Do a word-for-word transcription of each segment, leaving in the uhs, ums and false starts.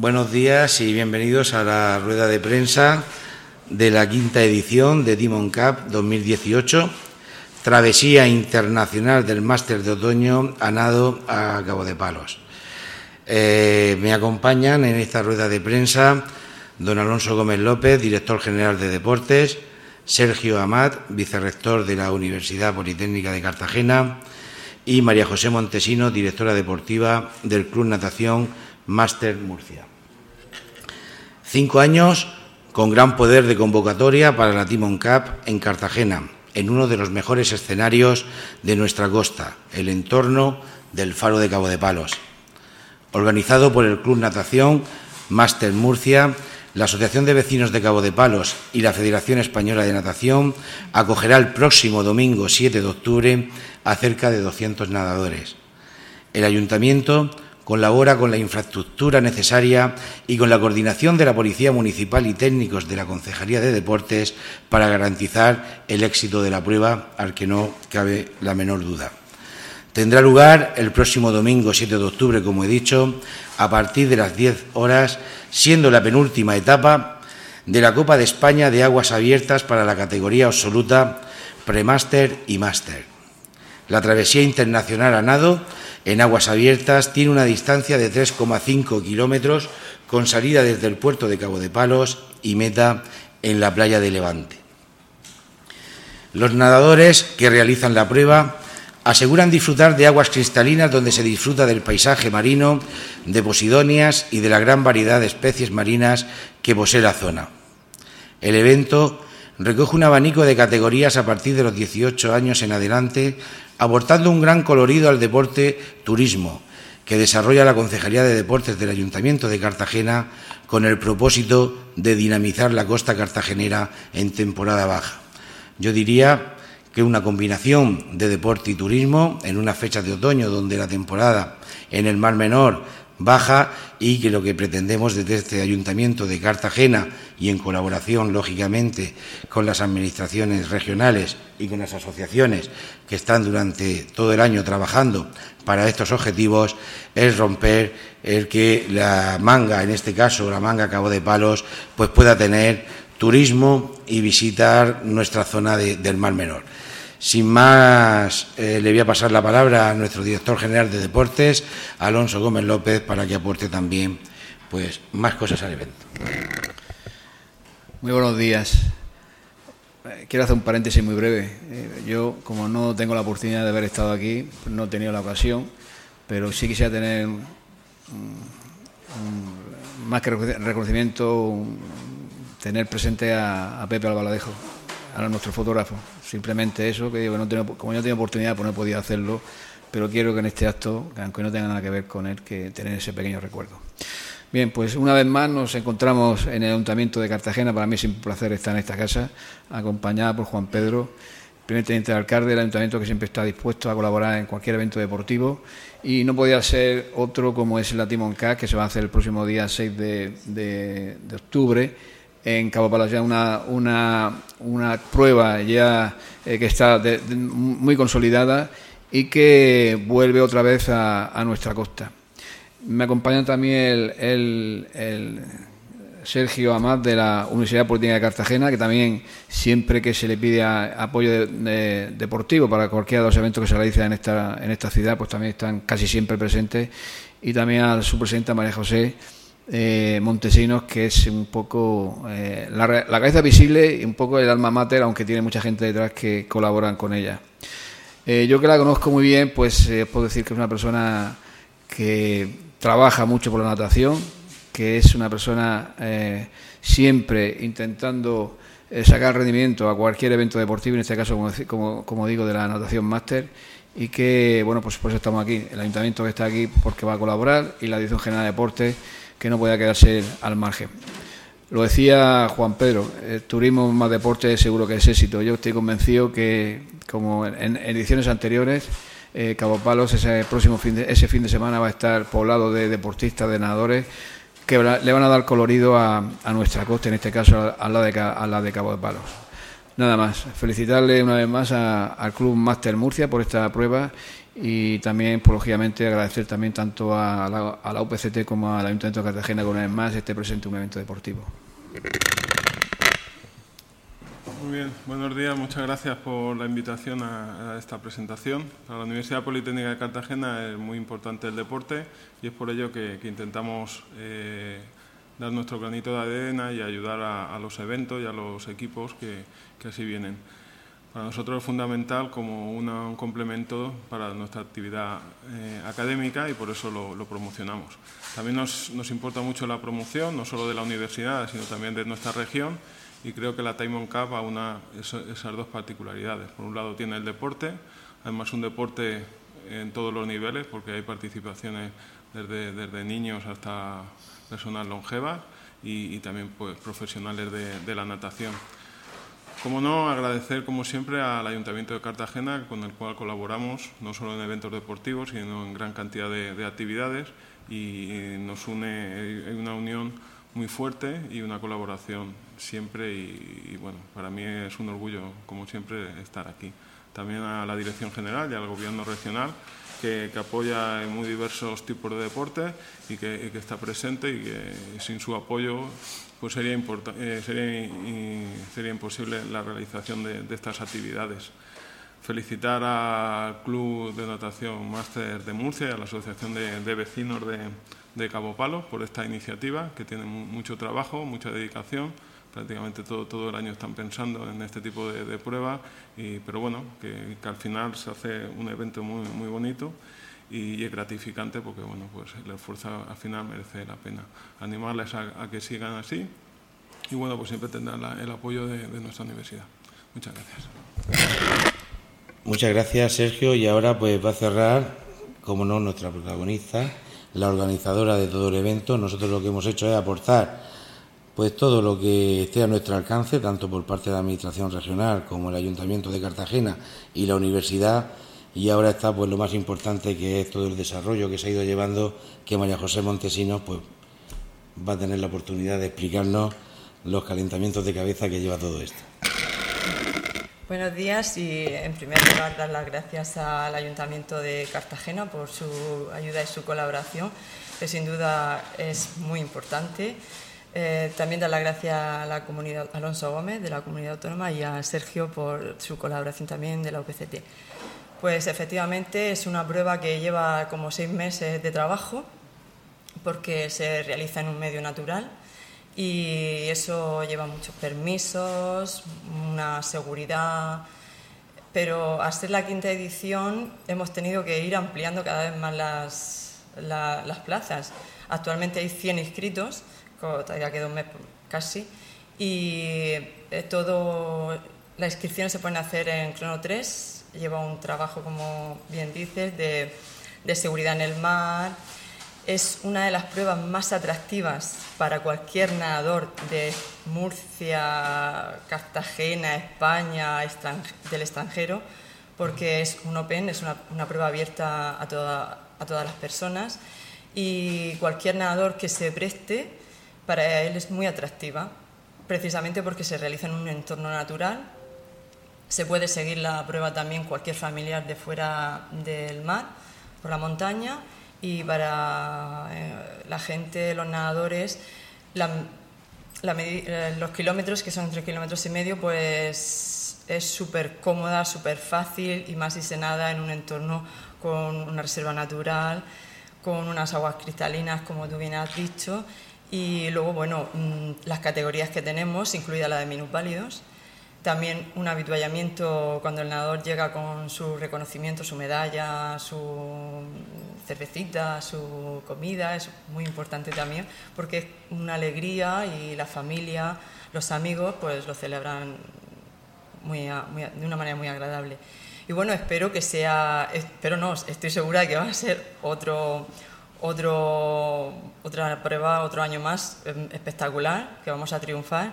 Buenos días y bienvenidos a la rueda de prensa de la quinta edición de Timon Cup dos mil dieciocho, travesía internacional del Máster de Otoño a nado a Cabo de Palos. Eh, me acompañan en esta rueda de prensa don Alonso Gómez López, director general de Deportes, Sergio Amat, vicerrector de la Universidad Politécnica de Cartagena, y María José Montesino, directora deportiva del Club Natación Máster Murcia. Cinco años con gran poder de convocatoria para la Timon Cup en Cartagena, en uno de los mejores escenarios de nuestra costa, el entorno del Faro de Cabo de Palos. Organizado por el Club Natación Máster Murcia, la Asociación de Vecinos de Cabo de Palos y la Federación Española de Natación acogerá el próximo domingo siete de octubre a cerca de doscientos nadadores. El Ayuntamiento colabora con la infraestructura necesaria y con la coordinación de la Policía Municipal y técnicos de la Concejalía de Deportes para garantizar el éxito de la prueba, al que no cabe la menor duda. Tendrá lugar el próximo domingo siete de octubre, como he dicho, a partir de las diez horas, siendo la penúltima etapa de la Copa de España de Aguas Abiertas para la categoría absoluta Premáster y Máster. La travesía internacional a nado en aguas abiertas tiene una distancia de tres coma cinco kilómetros con salida desde el puerto de Cabo de Palos y meta en la playa de Levante. Los nadadores que realizan la prueba aseguran disfrutar de aguas cristalinas donde se disfruta del paisaje marino, de posidonias y de la gran variedad de especies marinas que posee la zona. El evento recoge un abanico de categorías a partir de los dieciocho años en adelante, aportando un gran colorido al deporte turismo que desarrolla la Concejalía de Deportes del Ayuntamiento de Cartagena con el propósito de dinamizar la costa cartagenera en temporada baja. Yo diría que una combinación de deporte y turismo en unas fechas de otoño donde la temporada en el Mar Menor baja y que lo que pretendemos desde este Ayuntamiento de Cartagena y en colaboración, lógicamente, con las administraciones regionales y con las asociaciones que están durante todo el año trabajando para estos objetivos, es romper el que la manga, en este caso la manga Cabo de Palos, pues pueda tener turismo y visitar nuestra zona de, del Mar Menor. Sin más, eh, le voy a pasar la palabra a nuestro director general de Deportes, Alonso Gómez López, para que aporte también pues, más cosas al evento. Muy buenos días. Quiero hacer un paréntesis muy breve. Yo, como no tengo la oportunidad de haber estado aquí, no he tenido la ocasión, pero sí quisiera tener un, un, más que reconocimiento, un, tener presente a, a Pepe Albaladejo, a nuestro fotógrafo. Simplemente eso, que digo, no tengo, como yo no tengo oportunidad, pues no he podido hacerlo, pero quiero que en este acto, aunque no tenga nada que ver con él, que tener ese pequeño recuerdo. Bien, pues una vez más nos encontramos en el Ayuntamiento de Cartagena. Para mí es un placer estar en esta casa, acompañada por Juan Pedro, primer teniente de alcalde del Ayuntamiento, que siempre está dispuesto a colaborar en cualquier evento deportivo, y no podía ser otro como es la Timon Cup, que se va a hacer el próximo día seis de, de, de octubre, en Cabo Palos, ya una, una, una prueba ya eh, que está de, de, muy consolidada y que vuelve otra vez a, a nuestra costa. Me acompaña también el, el, el Sergio Amat de la Universidad Politécnica de Cartagena, que también siempre que se le pide a, apoyo de, de, deportivo para cualquiera de los eventos que se realizan en esta, en esta ciudad, pues también están casi siempre presentes, y también a su presidenta María José Eh, Montesinos, que es un poco eh, la, la cabeza visible y un poco el alma mater, aunque tiene mucha gente detrás que colaboran con ella. Eh, yo que la conozco muy bien, pues eh, puedo decir que es una persona que trabaja mucho por la natación, que es una persona eh, siempre intentando eh, sacar rendimiento a cualquier evento deportivo, en este caso, como, como, como digo, de la natación máster, y que, bueno, pues por eso estamos aquí. El Ayuntamiento que está aquí porque va a colaborar y la Dirección General de Deportes, que no podía quedarse al margen. Lo decía Juan Pedro, el turismo más deporte seguro que es éxito. Yo estoy convencido que, como en ediciones anteriores, eh, Cabo Palos ese próximo fin de, ese fin de semana va a estar poblado de deportistas, de nadadores, que le van a dar colorido a, a nuestra costa, en este caso a la de, a la de Cabo de Palos. Nada más, felicitarle una vez más a, al Club Máster Murcia por esta prueba Y también, pues, lógicamente, agradecer también tanto a la, a la U P C T como al Ayuntamiento de Cartagena que una vez más esté presente en un evento deportivo. Muy bien, buenos días, muchas gracias por la invitación a, a esta presentación. Para la Universidad Politécnica de Cartagena es muy importante el deporte y es por ello que, que intentamos eh, dar nuestro granito de arena y ayudar a, a los eventos y a los equipos que, que así vienen. Para nosotros es fundamental como una, un complemento para nuestra actividad eh, académica y por eso lo, lo promocionamos. También nos, nos importa mucho la promoción, no solo de la universidad, sino también de nuestra región. Y creo que la Diamond Cup aúna esas dos particularidades. Por un lado tiene el deporte, además un deporte en todos los niveles, porque hay participaciones desde, desde niños hasta personas longevas y, y también pues, profesionales de, de la natación. Como no, agradecer como siempre al Ayuntamiento de Cartagena, con el cual colaboramos no solo en eventos deportivos, sino en gran cantidad de, de actividades y, y nos une, hay una unión muy fuerte y una colaboración siempre y, y bueno, para mí es un orgullo como siempre estar aquí. También a la Dirección General y al Gobierno Regional que, que apoya en muy diversos tipos de deportes y que, y que está presente y que sin su apoyo pues sería, eh, sería, y, sería imposible la realización de, de estas actividades. Felicitar al Club de Natación Máster de Murcia y a la Asociación de, de Vecinos de, de Cabo Palo por esta iniciativa, que tiene mucho trabajo, mucha dedicación. Prácticamente todo, todo el año están pensando en este tipo de, de pruebas, y, pero bueno, que, que al final se hace un evento muy, muy bonito y, y es gratificante porque bueno, pues el esfuerzo al final merece la pena. Animarles a, a que sigan así y bueno, pues siempre tendrán la, el apoyo de, de nuestra universidad. Muchas gracias. Muchas gracias, Sergio. Y ahora pues va a cerrar, como no, nuestra protagonista, la organizadora de todo el evento. Nosotros lo que hemos hecho es aportar pues todo lo que esté a nuestro alcance, tanto por parte de la Administración Regional como el Ayuntamiento de Cartagena y la Universidad. Y ahora está pues lo más importante, que es todo el desarrollo que se ha ido llevando, que María José Montesinos pues va a tener la oportunidad de explicarnos los calentamientos de cabeza que lleva todo esto. Buenos días y, en primer lugar, dar las gracias al Ayuntamiento de Cartagena por su ayuda y su colaboración, que sin duda es muy importante. Eh, también dar las gracias a la comunidad, a Alonso Gómez de la Comunidad Autónoma y a Sergio por su colaboración también de la U P C T. Pues efectivamente es una prueba que lleva como seis meses de trabajo porque se realiza en un medio natural. Y eso lleva muchos permisos, una seguridad, pero al ser la quinta edición hemos tenido que ir ampliando cada vez más las, la, las plazas. Actualmente hay cien inscritos, todavía queda un mes casi, y todo, las inscripciones se pueden hacer en Crono tres, lleva un trabajo, como bien dices, de, de seguridad en el mar. Es una de las pruebas más atractivas para cualquier nadador de Murcia, Cartagena, España, extranj- del extranjero, porque es un open, es una, una prueba abierta a, toda, a todas las personas y cualquier nadador que se preste, para él es muy atractiva, precisamente porque se realiza en un entorno natural. Se puede seguir la prueba también cualquier familiar de fuera del mar, por la montaña. Y para eh, la gente, los nadadores, la, la eh, los kilómetros, que son tres kilómetros y medio, pues es súper cómoda, súper fácil, y más si se nada en un entorno con una reserva natural, con unas aguas cristalinas, como tú bien has dicho. Y luego, bueno, mmm, las categorías que tenemos, incluida la de minusválidos. También un habituallamiento cuando el nadador llega con su reconocimiento, su medalla, su cervecita, su comida, es muy importante también porque es una alegría y la familia, los amigos, pues lo celebran muy, muy, de una manera muy agradable. Y bueno, espero que sea, espero no, estoy segura de que va a ser otro, otro, otra prueba, otro año más espectacular, que vamos a triunfar.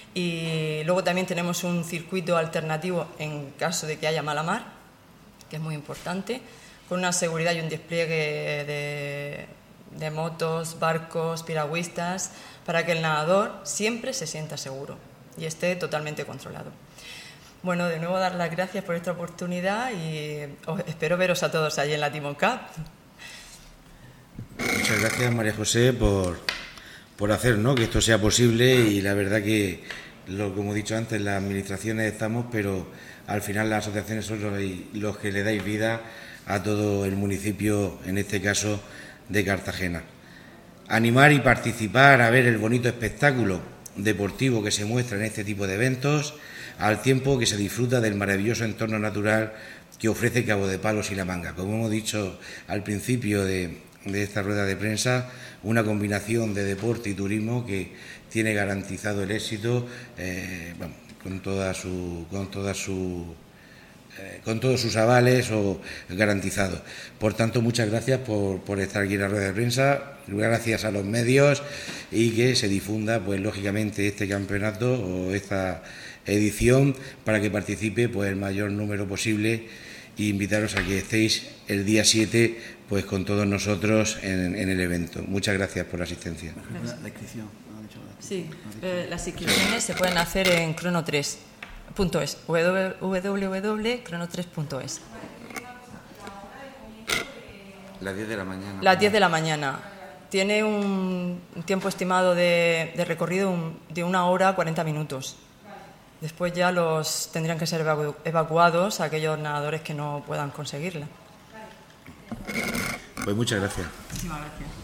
Y luego también tenemos un circuito alternativo en caso de que haya mala mar, que es muy importante, con una seguridad y un despliegue de, de motos, barcos, piragüistas, para que el nadador siempre se sienta seguro y esté totalmente controlado. Bueno, de nuevo dar las gracias por esta oportunidad y os espero veros a todos allí en la Timon Cup. Muchas gracias, María José, por, por hacer, ¿no?, que esto sea posible, y la verdad que, lo, como he dicho antes, las administraciones estamos, pero al final las asociaciones son los, los que le dais vida a todo el municipio, en este caso de Cartagena. Animar y participar a ver el bonito espectáculo deportivo que se muestra en este tipo de eventos, al tiempo que se disfruta del maravilloso entorno natural que ofrece Cabo de Palos y La Manga. Como hemos dicho al principio de, de esta rueda de prensa, una combinación de deporte y turismo que tiene garantizado el éxito, eh, bueno, con toda su, con toda su eh, con todos sus avales o garantizados. Por tanto, muchas gracias por, por estar aquí en la rueda de prensa, gracias a los medios, y que se difunda, pues lógicamente, este campeonato o esta edición para que participe pues el mayor número posible, e invitaros a que estéis el día siete pues con todos nosotros en, en el evento. Muchas gracias por la asistencia. La, la inscripción. Sí, eh, las inscripciones se pueden hacer en crono tres punto es, w w w punto crono tres punto es. Las diez de la mañana. Las diez de la mañana. Tiene un tiempo estimado de, de recorrido de una hora cuarenta minutos. Después ya los tendrían que ser evacu evacuados aquellos nadadores que no puedan conseguirla. Pues muchas gracias. Muchísimas gracias.